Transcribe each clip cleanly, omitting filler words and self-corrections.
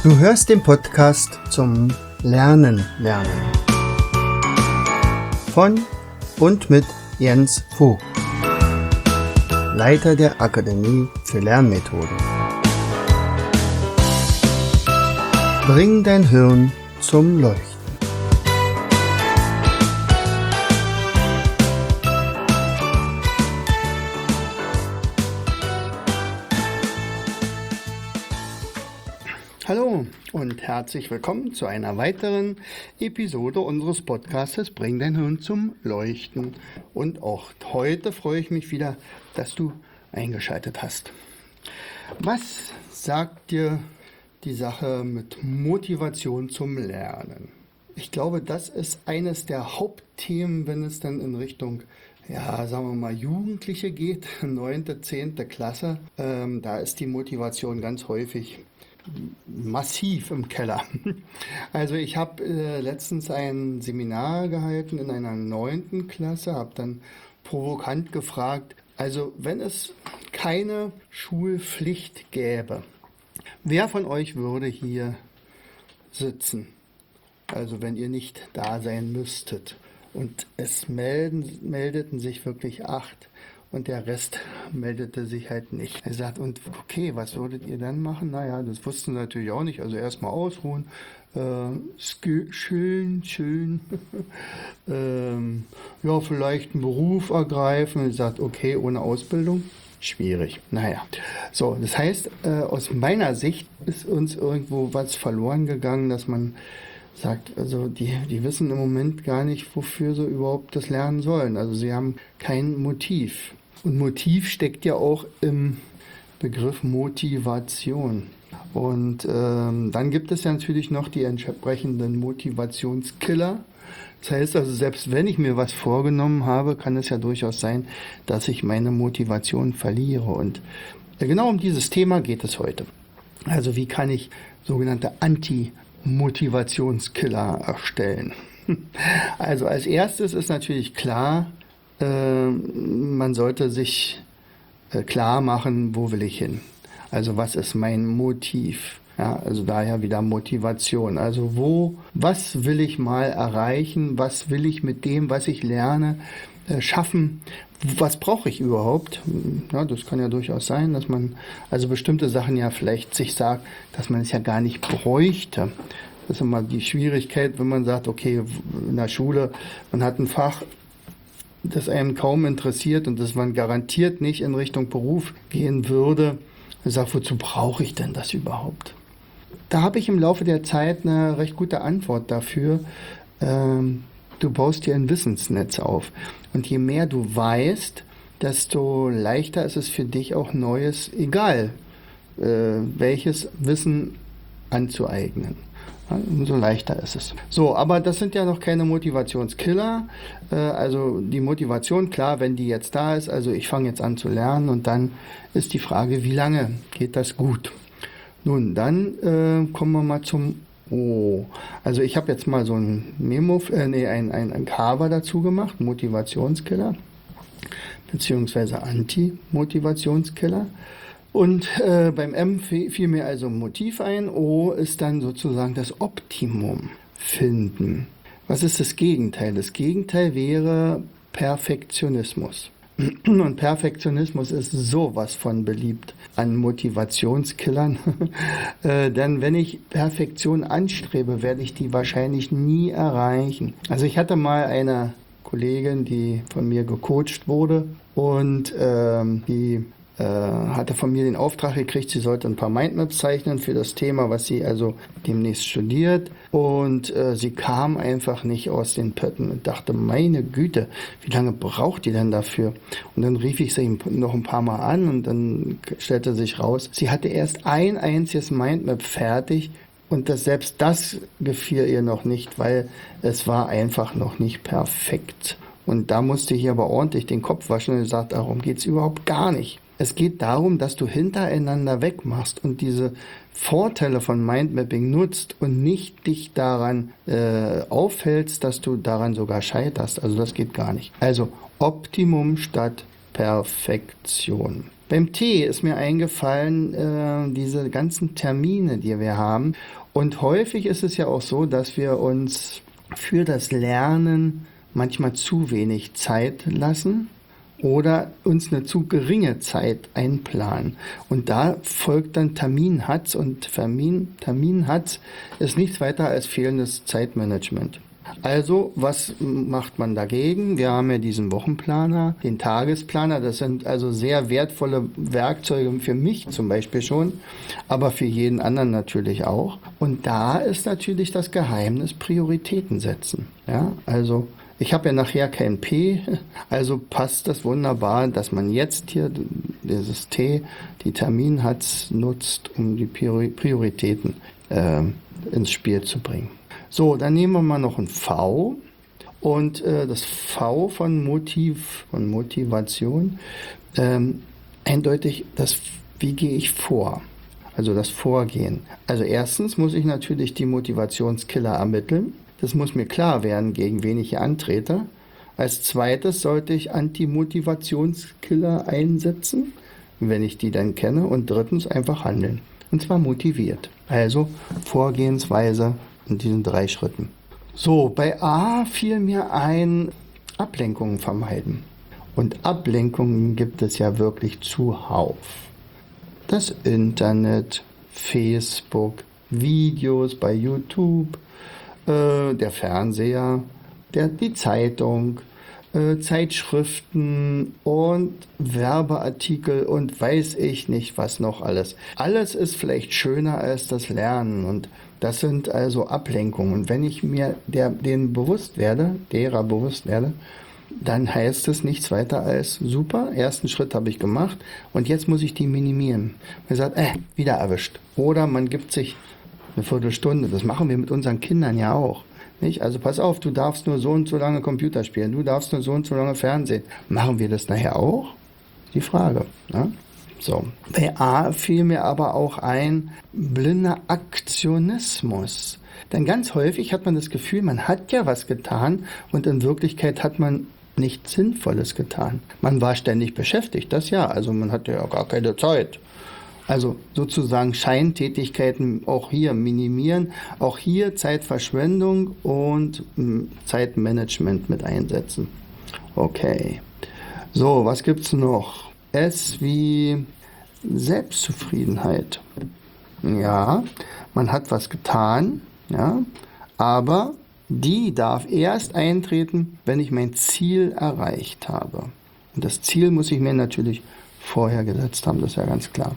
Du hörst den Podcast zum Lernen von und mit Jens Vogt, Leiter der Akademie für Lernmethoden. Bring dein Hirn zum Leuchten. Hallo und herzlich willkommen zu einer weiteren Episode unseres Podcastes Bring dein Hirn zum Leuchten. Und auch heute freue ich mich wieder, dass du eingeschaltet hast. Was sagt dir die Sache mit Motivation zum Lernen? Ich glaube, das ist eines der Hauptthemen, wenn es dann in Richtung, sagen wir mal, Jugendliche geht, 9., 10. Klasse. Da ist die Motivation ganz häufig massiv im Keller. Also ich habe letztens ein Seminar gehalten in einer 9. Klasse, habe dann provokant gefragt, also wenn es keine Schulpflicht gäbe, wer von euch würde hier sitzen? Also wenn ihr nicht da sein müsstet. Und es meldeten sich wirklich 8. Und der Rest meldete sich halt nicht. Er sagt, und okay, was würdet ihr dann machen? Naja, das wussten sie natürlich auch nicht. Also erstmal ausruhen, schön, vielleicht einen Beruf ergreifen. Er sagt, okay, ohne Ausbildung, schwierig. Naja, so, das heißt, aus meiner Sicht ist uns irgendwo was verloren gegangen, dass man sagt, also die wissen im Moment gar nicht, wofür sie überhaupt das lernen sollen. Also sie haben kein Motiv. Und Motiv steckt ja auch im Begriff Motivation. Und dann gibt es ja natürlich noch die entsprechenden Motivationskiller. Das heißt also, selbst wenn ich mir was vorgenommen habe, kann es ja durchaus sein, dass ich meine Motivation verliere. Und genau um dieses Thema geht es heute. Also wie kann ich sogenannte Anti-Motivationskiller erstellen? Also als erstes ist natürlich klar, man sollte sich klar machen, wo will ich hin? Also was ist mein Motiv? Ja, also daher wieder Motivation. Also was will ich mal erreichen? Was will ich mit dem, was ich lerne, schaffen? Was brauche ich überhaupt? Ja, das kann ja durchaus sein, dass man also bestimmte Sachen ja vielleicht sich sagt, dass man es ja gar nicht bräuchte. Das ist immer die Schwierigkeit, wenn man sagt, okay, in der Schule, man hat ein Fach, das einem kaum interessiert und das man garantiert nicht in Richtung Beruf gehen würde. Ich sage, wozu brauche ich denn das überhaupt? Da habe ich im Laufe der Zeit eine recht gute Antwort dafür. Du baust dir ein Wissensnetz auf. Und je mehr du weißt, desto leichter ist es für dich auch Neues, egal welches Wissen anzueignen. Umso leichter ist es. So, aber das sind ja noch keine Motivationskiller. Also die Motivation, klar, wenn die jetzt da ist, also ich fange jetzt an zu lernen und dann ist die Frage, wie lange geht das gut? Nun, dann kommen wir mal zum O. Also ich habe jetzt mal so ein ein Cover dazu gemacht, Motivationskiller, beziehungsweise Anti-Motivationskiller. Und beim M fiel mir also Motiv ein. O ist dann sozusagen das Optimum finden. Was ist das Gegenteil? Das Gegenteil wäre Perfektionismus. Und Perfektionismus ist sowas von beliebt an Motivationskillern. Denn wenn ich Perfektion anstrebe, werde ich die wahrscheinlich nie erreichen. Also ich hatte mal eine Kollegin, die von mir gecoacht wurde und die hatte von mir den Auftrag gekriegt, sie sollte ein paar Mindmaps zeichnen für das Thema, was sie also demnächst studiert. Und sie kam einfach nicht aus den Pötten und dachte, meine Güte, wie lange braucht die denn dafür? Und dann rief ich sie noch ein paar Mal an und dann stellte sich raus, sie hatte erst ein einziges Mindmap fertig und selbst das gefiel ihr noch nicht, weil es war einfach noch nicht perfekt. Und da musste ich aber ordentlich den Kopf waschen und gesagt, darum geht's überhaupt gar nicht. Es geht darum, dass du hintereinander wegmachst und diese Vorteile von Mindmapping nutzt und nicht dich daran aufhältst, dass du daran sogar scheiterst. Also das geht gar nicht. Also Optimum statt Perfektion. Beim T ist mir eingefallen, diese ganzen Termine, die wir haben. Und häufig ist es ja auch so, dass wir uns für das Lernen manchmal zu wenig Zeit lassen oder uns eine zu geringe Zeit einplanen. Und da folgt dann Terminhatz, und Terminhatz ist nichts weiter als fehlendes Zeitmanagement. Also, was macht man dagegen? Wir haben ja diesen Wochenplaner, den Tagesplaner. Das sind also sehr wertvolle Werkzeuge für mich zum Beispiel schon, aber für jeden anderen natürlich auch. Und da ist natürlich das Geheimnis Prioritäten setzen. Ja, also ich habe ja nachher kein P, also passt das wunderbar, dass man jetzt hier dieses T, die Terminhatz nutzt, um die Prioritäten ins Spiel zu bringen. So, dann nehmen wir mal noch ein V, und das V von Motivation, eindeutig wie gehe ich vor, also das Vorgehen. Also erstens muss ich natürlich die Motivationskiller ermitteln, das muss mir klar werden, gegen wen ich hier antrete. Als zweites sollte ich Antimotivationskiller einsetzen, wenn ich die dann kenne, und drittens einfach handeln, und zwar motiviert. Also Vorgehensweise in diesen 3 Schritten. So, bei A fiel mir ein, Ablenkungen vermeiden. Und Ablenkungen gibt es ja wirklich zuhauf. Das Internet, Facebook, Videos bei YouTube, der Fernseher, die Zeitung, Zeitschriften und Werbeartikel und weiß ich nicht was noch alles. Alles ist vielleicht schöner als das Lernen, und das sind also Ablenkungen. Und wenn ich mir derer bewusst werde, dann heißt es nichts weiter als super, ersten Schritt habe ich gemacht und jetzt muss ich die minimieren. Man sagt, wieder erwischt. Oder man gibt sich eine Viertelstunde, das machen wir mit unseren Kindern ja auch. Nicht? Also pass auf, du darfst nur so und so lange Computer spielen, du darfst nur so und so lange Fernsehen. Machen wir das nachher auch? Die Frage. Ne? So. Bei A fiel mir aber auch ein blinder Aktionismus. Denn ganz häufig hat man das Gefühl, man hat ja was getan und in Wirklichkeit hat man nichts Sinnvolles getan. Man war ständig beschäftigt, das ja, also man hatte ja gar keine Zeit. Also sozusagen Scheintätigkeiten auch hier minimieren, auch hier Zeitverschwendung und Zeitmanagement mit einsetzen. Okay. So, was gibt's noch? S wie Selbstzufriedenheit. Ja, man hat was getan, ja, aber die darf erst eintreten, wenn ich mein Ziel erreicht habe. Und das Ziel muss ich mir natürlich vorher gesetzt haben, das ist ja ganz klar.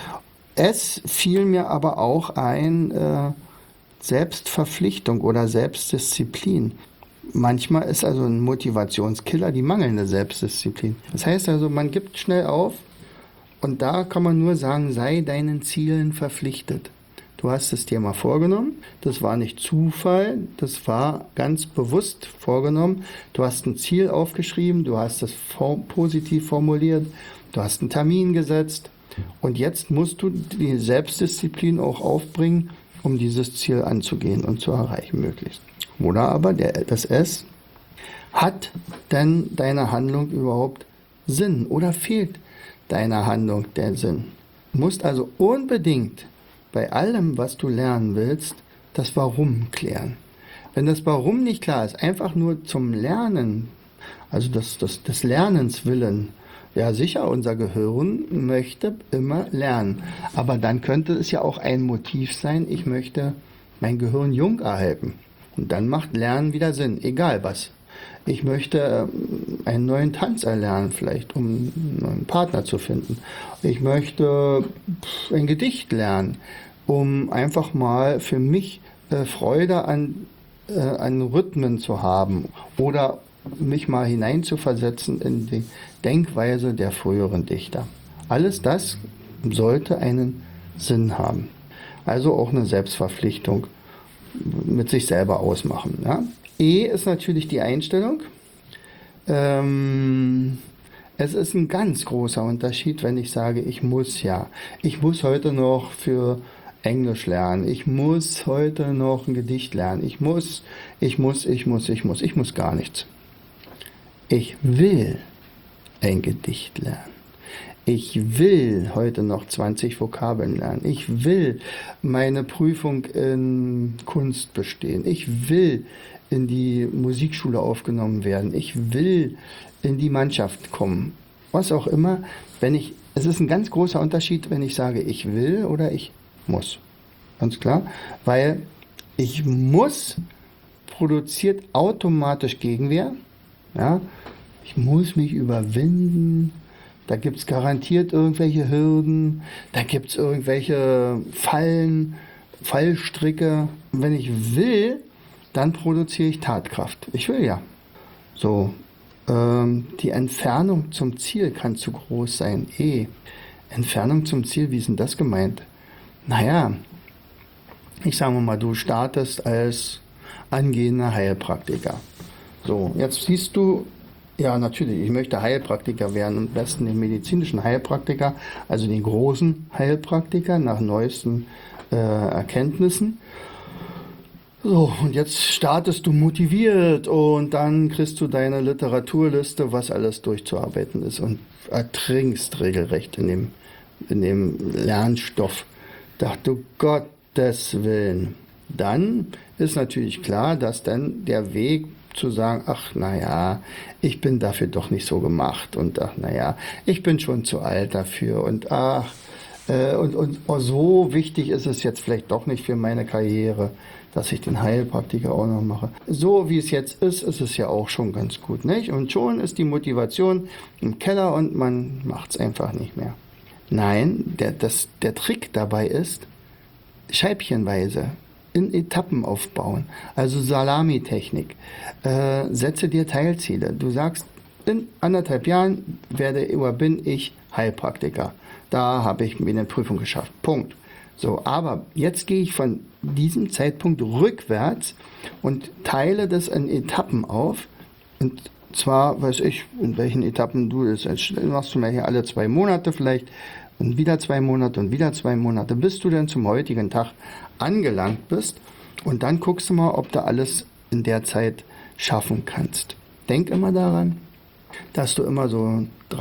Es fiel mir aber auch ein, Selbstverpflichtung oder Selbstdisziplin. Manchmal ist also ein Motivationskiller die mangelnde Selbstdisziplin. Das heißt also, man gibt schnell auf, und da kann man nur sagen, sei deinen Zielen verpflichtet. Du hast es dir mal vorgenommen, das war nicht Zufall, das war ganz bewusst vorgenommen. Du hast ein Ziel aufgeschrieben, du hast es positiv formuliert, du hast einen Termin gesetzt. Und jetzt musst du die Selbstdisziplin auch aufbringen, um dieses Ziel anzugehen und zu erreichen möglichst. Oder aber das S, hat denn deine Handlung überhaupt Sinn oder fehlt deiner Handlung der Sinn? Du musst also unbedingt bei allem, was du lernen willst, das Warum klären. Wenn das Warum nicht klar ist, einfach nur zum Lernen, also des Lernens willen, ja sicher, unser Gehirn möchte immer lernen. Aber dann könnte es ja auch ein Motiv sein, ich möchte mein Gehirn jung erhalten. Und dann macht Lernen wieder Sinn, egal was. Ich möchte einen neuen Tanz erlernen, vielleicht, um einen neuen Partner zu finden. Ich möchte ein Gedicht lernen, um einfach mal für mich Freude an Rhythmen zu haben oder mich mal hineinzuversetzen in die Denkweise der früheren Dichter. Alles das sollte einen Sinn haben. Also auch eine Selbstverpflichtung mit sich selber ausmachen. Ja? E ist natürlich die Einstellung. Es ist ein ganz großer Unterschied, wenn ich sage, ich muss heute noch für Englisch lernen, ich muss heute noch ein Gedicht lernen, ich muss gar nichts. Ich will ein Gedicht lernen. Ich will heute noch 20 Vokabeln lernen. Ich will meine Prüfung in Kunst bestehen. Ich will in die Musikschule aufgenommen werden. Ich will in die Mannschaft kommen. Was auch immer. Es ist ein ganz großer Unterschied, wenn ich sage, ich will oder ich muss. Ganz klar. Weil ich muss produziert automatisch Gegenwehr. Ja? Ich muss mich überwinden. Da gibt es garantiert irgendwelche Hürden, da gibt es irgendwelche Fallen, Fallstricke. Wenn ich will, dann produziere ich Tatkraft. Ich will ja. So, die Entfernung zum Ziel kann zu groß sein. Entfernung zum Ziel, wie ist denn das gemeint? Naja, ich sage mal, du startest als angehender Heilpraktiker. So, jetzt siehst du, ja, natürlich, ich möchte Heilpraktiker werden, am besten den medizinischen Heilpraktiker, also den großen Heilpraktiker nach neuesten Erkenntnissen. So, und jetzt startest du motiviert und dann kriegst du deine Literaturliste, was alles durchzuarbeiten ist und ertrinkst regelrecht in dem Lernstoff. Dachte, Gottes Willen. Dann ist natürlich klar, dass dann der Weg zu sagen, ach naja, ich bin dafür doch nicht so gemacht und ach naja, ich bin schon zu alt dafür und so wichtig ist es jetzt vielleicht doch nicht für meine Karriere, dass ich den Heilpraktiker auch noch mache. So wie es jetzt ist es ja auch schon ganz gut, nicht? Und schon ist die Motivation im Keller und man macht es einfach nicht mehr. Nein, der Trick dabei ist, scheibchenweise in Etappen aufbauen, also Salamitechnik. Setze dir Teilziele. Du sagst, in 1,5 Jahren bin ich Heilpraktiker. Da habe ich mir eine Prüfung geschafft. Punkt. So, aber jetzt gehe ich von diesem Zeitpunkt rückwärts und teile das in Etappen auf. Und zwar, weiß ich, in welchen Etappen du das machst du mal hier alle 2 Monate vielleicht und wieder 2 Monate und wieder 2 Monate, bis du dann zum heutigen Tag angelangt bist. Und dann guckst du mal, ob du alles in der Zeit schaffen kannst. Denk immer daran, dass du immer so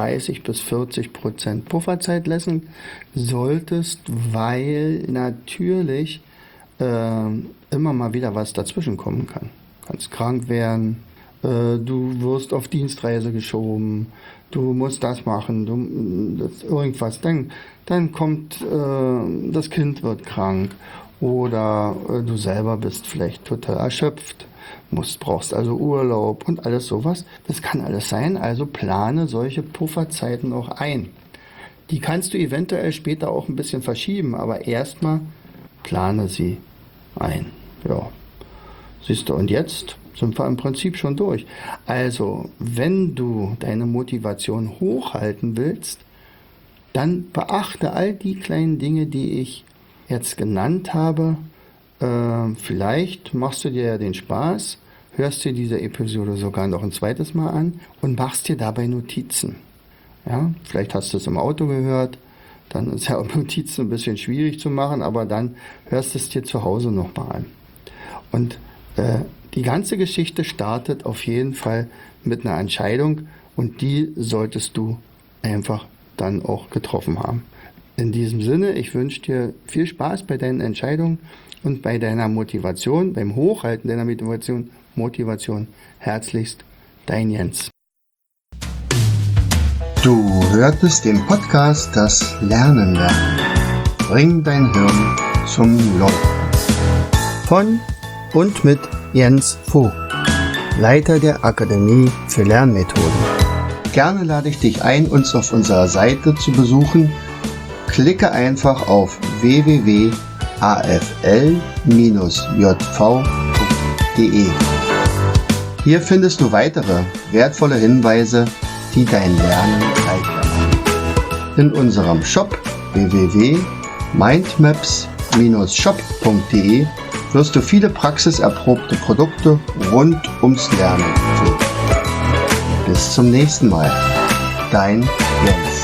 30-40% Pufferzeit lassen solltest, weil natürlich immer mal wieder was dazwischen kommen kann. Du kannst krank werden, du wirst auf Dienstreise geschoben, du musst das machen, irgendwas. Dann kommt, das Kind wird krank oder du selber bist vielleicht total erschöpft. Brauchst also Urlaub und alles sowas. Das kann alles sein, also plane solche Pufferzeiten auch ein. Die kannst du eventuell später auch ein bisschen verschieben, aber erstmal plane sie ein. Ja, siehst du, und jetzt sind wir im Prinzip schon durch. Also, wenn du deine Motivation hochhalten willst, dann beachte all die kleinen Dinge, die ich jetzt genannt habe. Vielleicht machst du dir ja den Spaß, hörst dir diese Episode sogar noch ein zweites Mal an und machst dir dabei Notizen. Ja, vielleicht hast du es im Auto gehört, dann ist ja Notizen ein bisschen schwierig zu machen, aber dann hörst du es dir zu Hause nochmal an. Und die ganze Geschichte startet auf jeden Fall mit einer Entscheidung und die solltest du einfach dann auch getroffen haben. In diesem Sinne, ich wünsche dir viel Spaß bei deinen Entscheidungen und bei deiner Motivation, beim Hochhalten deiner Motivation. Herzlichst, dein Jens. Du hörtest den Podcast Das Lernen lernen. Bring dein Hirn zum Laufen. Von und mit Jens Vogt, Leiter der Akademie für Lernmethoden. Gerne lade ich dich ein, uns auf unserer Seite zu besuchen. Klicke einfach auf www.afl-jv.de. Hier findest du weitere wertvolle Hinweise, die dein Lernen leichter machen. In unserem Shop www.mindmaps-shop.de wirst du viele praxiserprobte Produkte rund ums Lernen finden. Bis zum nächsten Mal. Dein Jens.